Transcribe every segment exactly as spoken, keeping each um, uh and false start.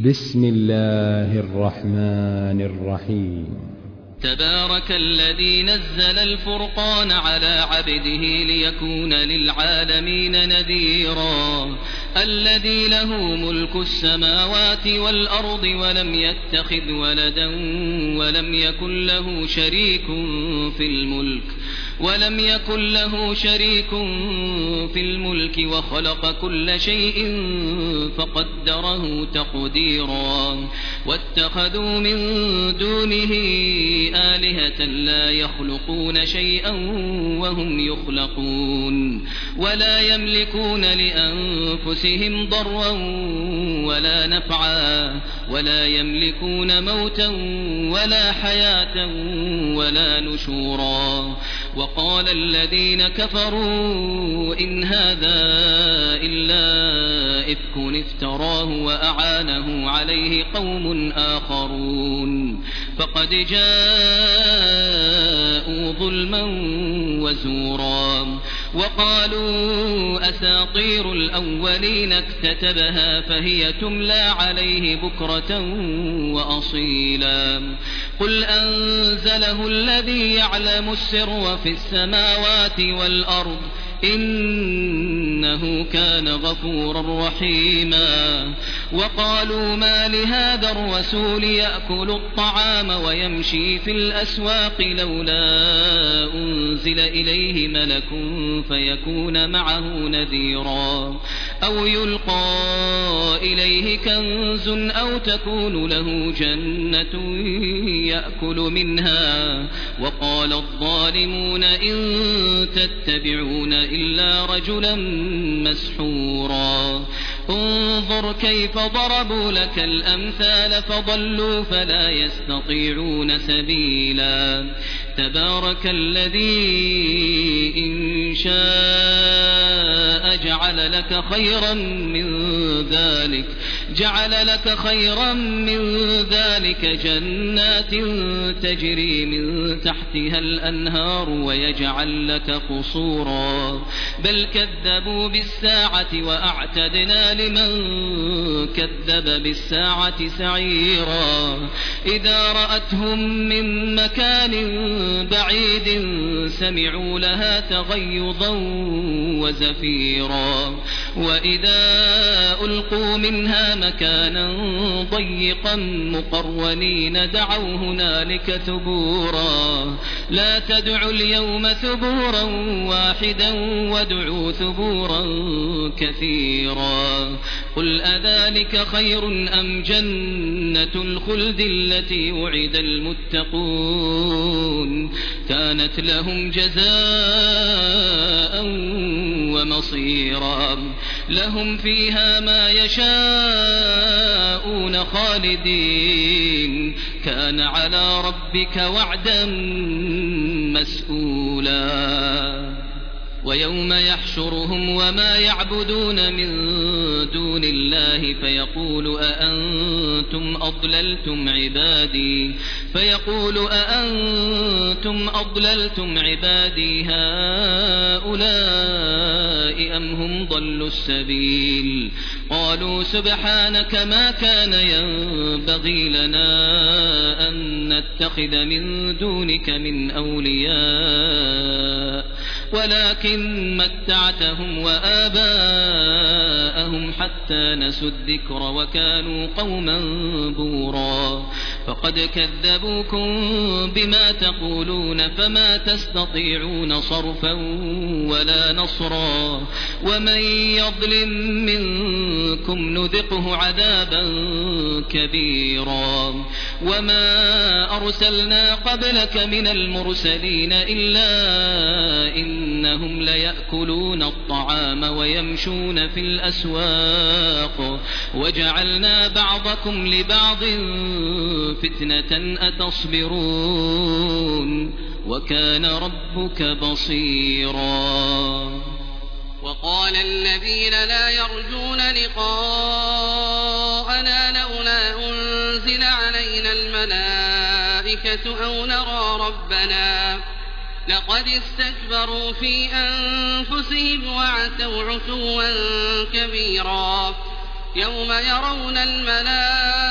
بسم الله الرحمن الرحيم. تبارك الذي نزل الفرقان على عبده ليكون للعالمين نذيرا الذي له ملك السماوات والأرض ولم يتخذ ولدا ولم يكن له شريك في الملك ولم يكن له شريك في الملك وخلق كل شيء فقدره تقديرا واتخذوا من دونه آلهة لا يخلقون شيئا وهم يخلقون ولا يملكون لأنفسهم ضرا ولا نفعا ولا يملكون موتا ولا حياة ولا نشورا وقال الذين كفروا إن هذا إلا إفك افتراه وأعانه عليه قوم آخرون فقد جاءوا ظلما وزورا وقالوا أساطير الأولين اكتتبها فهي تملى عليه بكرة وأصيلا قل أنزله الذي يعلم السر في السماوات والأرض إنه كان غفورا رحيما وقالوا ما لهذا الرسول يأكل الطعام ويمشي في الأسواق لولا أنزل إليه ملك فيكون معه نذيرا أو يلقى إليه كنز أو تكون له جنة يأكل منها وقال الظالمون إن تتبعون إلا رجلا مسحورا انظر كيف ضربوا لك الأمثال فضلوا فلا يستطيعون سبيلا تبارك الذي إن شاء جعل لك خيرا من ذلك جعل لك خيرا من ذلك جنات تجري من تحتها الأنهار ويجعل لك قصورا بل كذبوا بالساعة وأعتدنا لمن كذب بالساعة سعيرا إذا رأتهم من مكان بعيد سمعوا لها تغيظا وزفيرا وإذا ألقوا منها مكانا ضيقا مقرنين دعوا هنالك ثبورا لا تدعوا اليوم ثبورا واحدا وادعوا ثبورا كثيرا قل أذلك خير أم جنة الخلد التي وعد المتقون كانت لهم جزاء ومصيرا لهم فيها ما يشاءون خالدين كان على ربك وعدا مسئولا ويوم يحشرهم وما يعبدون من دون الله فيقول أأنتم أضللتم عبادي فيقول أأنتم أضللتم عبادي هؤلاء أم هم ضلوا السبيل قالوا سبحانك ما كان ينبغي لنا أن نتخذ من دونك من أولياء ولكن متعتهم وآباءهم حتى نسوا الذكر وكانوا قوما بورا فقد كذبوكم بما تقولون فما تستطيعون صرفا ولا نصرا ومن يظلم منكم نذقه عذابا كبيرا وما أرسلنا قبلك من المرسلين إلا إنهم ليأكلون الطعام ويمشون في الأسواق وجعلنا بعضكم لبعض فتنة أتصبرون وكان ربك بصيرا وقال الذين لا يرجون لقاءنا لولا أنزل علينا الملائكة أو نرى ربنا لقد استكبروا في أنفسهم وعتوا عتوا كبيرا يوم يرون الملائكة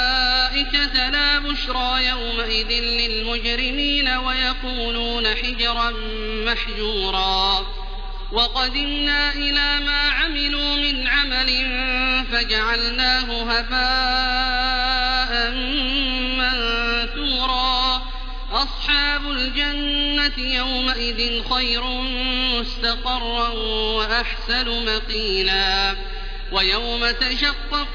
البشرى يومئذ للمجرمين ويقولون حجرا محجورا وقدمنا إلى ما عملوا من عمل فجعلناه هباء منثورا أصحاب الجنة يومئذ خير مستقرا وأحسن مقيلا ويوم تشقق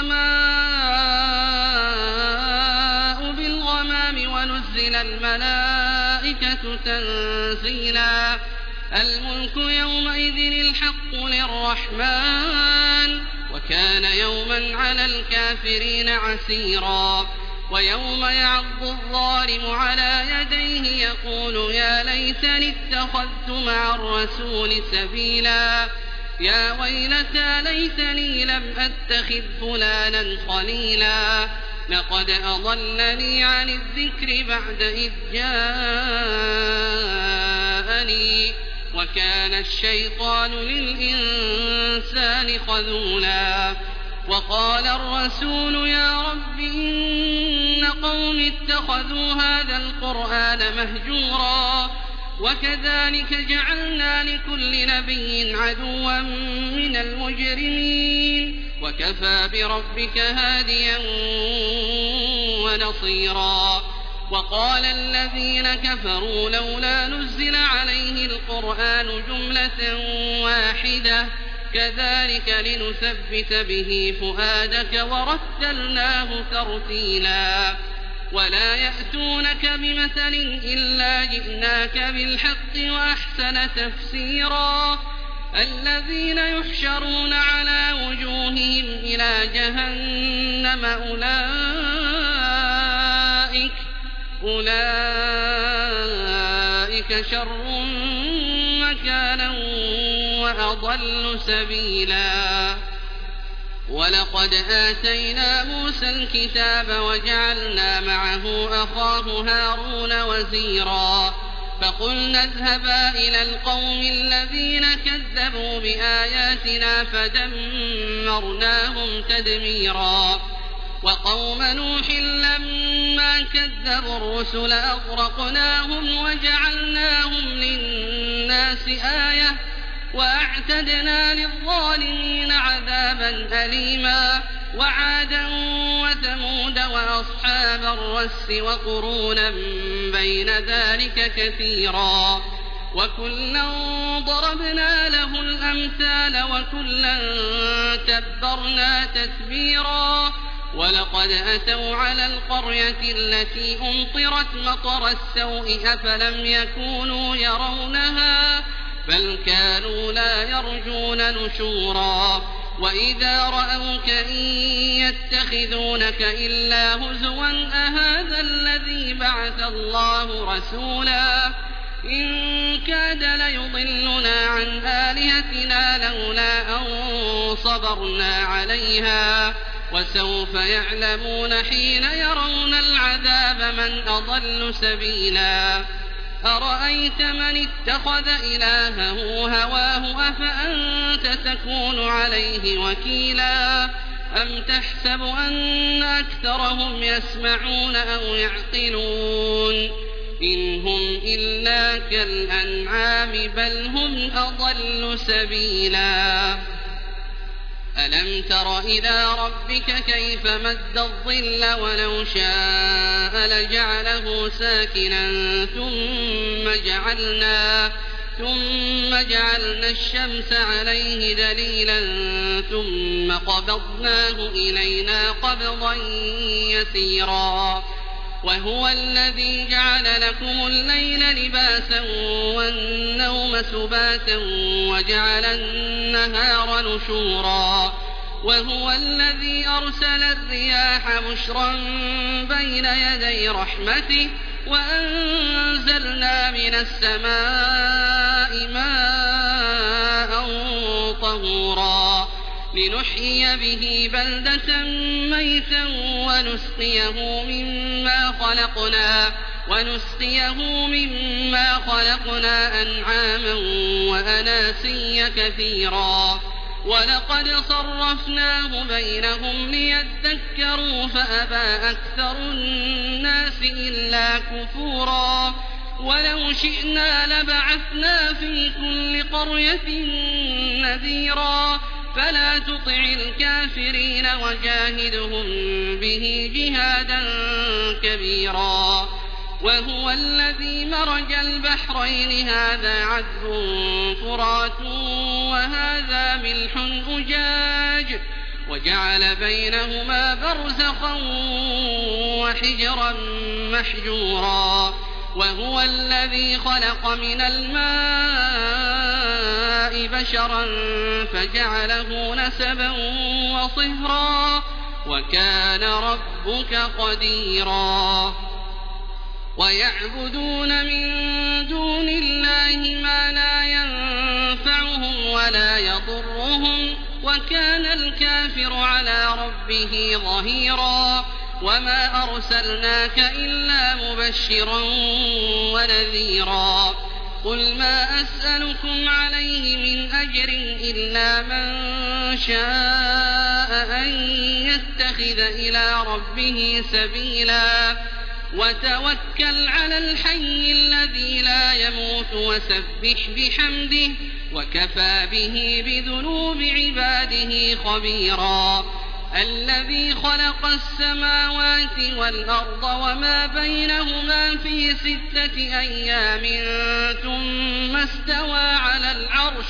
السماء بالغمام ونزل الملائكة تنزيلا الملك يومئذ الحق للرحمن وكان يوما على الكافرين عسيرا ويوم يعض الظالم على يديه يقول يا ليتني اتخذت مع الرسول سبيلا يا ويلتى ليتني لم أتخذ فلانا خليلا لقد أضلني عن الذكر بعد إذ جاءني وكان الشيطان للإنسان خذولا وقال الرسول يا رب إن قوم اتخذوا هذا القرآن مهجورا وكذلك جعلنا لكل نبي عدوا من المجرمين وكفى بربك هاديا ونصيرا وقال الذين كفروا لولا نزل عليه القرآن جملة واحدة كذلك لنثبت به فؤادك ورتلناه ترتيلا ولا يأتونك بمثل إلا جئناك بالحق وأحسن تفسيرا الذين يحشرون على وجوههم إلى جهنم أولئك أولئك شر مكانا وأضل سبيلا ولقد آتينا موسى الكتاب وجعلنا معه أخاه هارون وزيرا فقلنا اذهبا إلى القوم الذين كذبوا بآياتنا فدمرناهم تدميرا وقوم نوح لما كذبوا الرسل أغرقناهم وجعلناهم للناس آية وأعتدنا للظالمين عذابا أليما وعادا وثمود وأصحاب الرس وقرونا بين ذلك كثيرا وكلا ضربنا له الأمثال وكلا تبرنا تتبيرا ولقد أتوا على القرية التي أمطرت مطر السوء أفلم يكونوا يرونها بل كانوا لا يرجون نشورا وإذا رأوك إن يتخذونك إلا هزوا أهذا الذي بعث الله رسولا إن كاد ليضلنا عن آلهتنا لولا أن صبرنا عليها وسوف يعلمون حين يرون العذاب من أضل سبيلا أرأيت من اتخذ إلهه هواه أفأنت تكون عليه وكيلا أم تحسب أن أكثرهم يسمعون أو يعقلون إن هم إلا كالأنعام بل هم أضل سبيلا ألم تر إلى ربك كيف مد الظل ولو شاء لجعله ساكنا ثم جعلنا ثم جعلنا الشمس عليه دليلا ثم قبضناه إلينا قبضا يسيرا وهو الذي جعل لكم الليل لباسا والنوم سباتا وجعل النهار نشورا وهو الذي أرسل الرياح بشرا بين يدي رحمته وأنزلنا من السماء ماء طهورا لنحيي به بلدة ميتا ونسقيه مما خلقنا ونسقيه مما خلقنا أنعاما وأناسيا كثيرا ولقد صرفناه بينهم ليذكروا فأبى أكثر الناس إلا كفورا ولو شئنا لبعثنا في كل قرية نذيرا فلا تطع الكافرين وجاهدهم به جهادا كبيرا وهو الذي مرج البحرين هذا عذب فرات وهذا ملح أجاج وجعل بينهما برزخا وحجرا محجورا وهو الذي خلق من الماء بشرا فجعله نسبا وصهرا وكان ربك قديرا ويعبدون من دون الله ما لا ينفعهم ولا يضرهم وكان الكافر على ربه ظهيرا وما أرسلناك إلا مبشرا ونذيرا قل ما أسألكم عليه من أجر إلا من شاء أن يتخذ إلى ربه سبيلا وتوكل على الحي الذي لا يموت وسبح بحمده وكفى به بذنوب عباده خبيرا الذي خلق السماوات والأرض وما بينهما في ستة أيام ثم استوى على العرش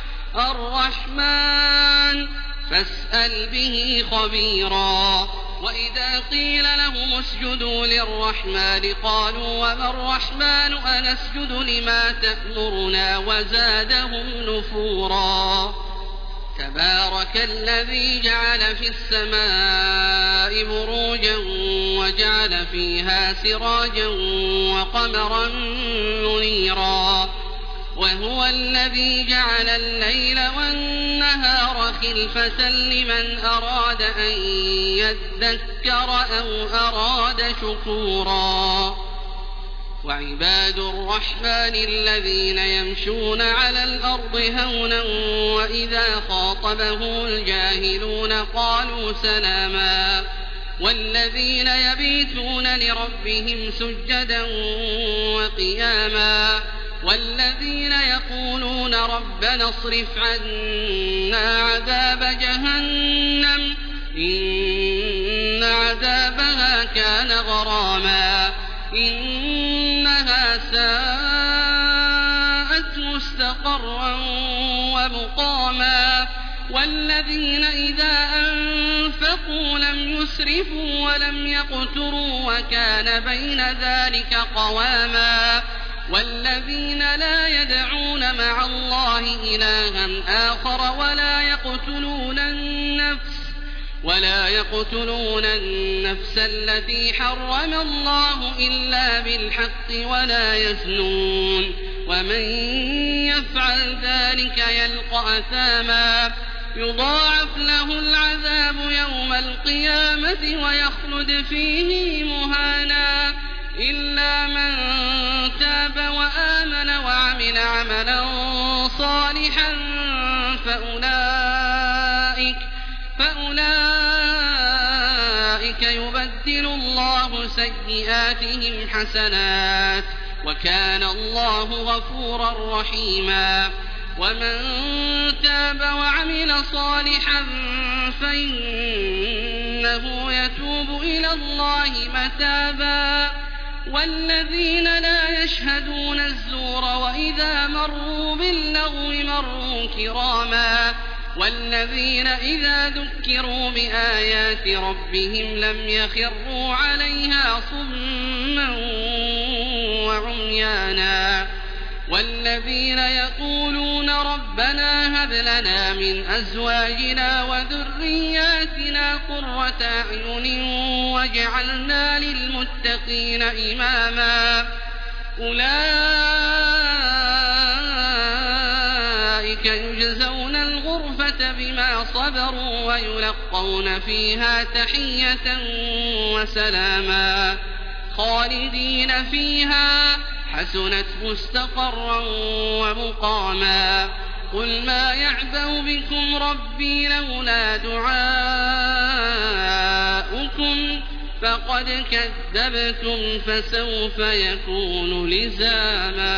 الرحمن فاسأل به خبيرا وإذا قيل لهم اسجدوا للرحمن قالوا وما الرحمن أنسجد لما تأمرنا وزادهم نفورا تبارك الذي جعل في السماء بروجا وجعل فيها سراجا وقمرا منيرا وهو الذي جعل الليل والنهار خلفة لمن أراد أن يذكر أو أراد شكورا وعباد الرحمن الذين يمشون على الأرض هونا وإذا خاطبهم الجاهلون قالوا سلاما والذين يبيتون لربهم سجدا وقياما والذين يقولون ربنا اصرف عنا عذاب جهنم إن عذابها كان غراما إنها ساءت مستقرا ومقاما والذين إذا أنفقوا لم يسرفوا ولم يقتروا وكان بين ذلك قواما والذين لا يدعون مع الله إلها آخر ولا يقتلون النفس ولا يقتلون النفس التي حرم الله إلا بالحق ولا يزنون ومن يفعل ذلك يلقى أثاما يضاعف له العذاب يوم القيامة ويخلد فيه مهانا إلا من تاب وآمن وعمل عملا صالحا فأولئك فأولئك يبدل الله سيئاتهم حسنات وكان الله غفورا رحيما ومن تاب وعمل صالحا فإنه يتوب إلى الله متابا والذين لا يشهدون الزور وإذا مروا باللغو مروا كراما والذين إذا ذكروا بآيات ربهم لم يخروا عليها صما وعميانا والذين يقولون ربنا هب لنا من أزواجنا وذرياتنا قرة أعين واجعلنا للمتقين إماما أولئك يجزون الغرفة بما صبروا ويلقون فيها تحية وسلاما خالدين فيها حسنت مستقرا ومقاما قل ما يعبأ بكم ربي لولا دعاؤكم فقد كذبتم فسوف يكون لزاما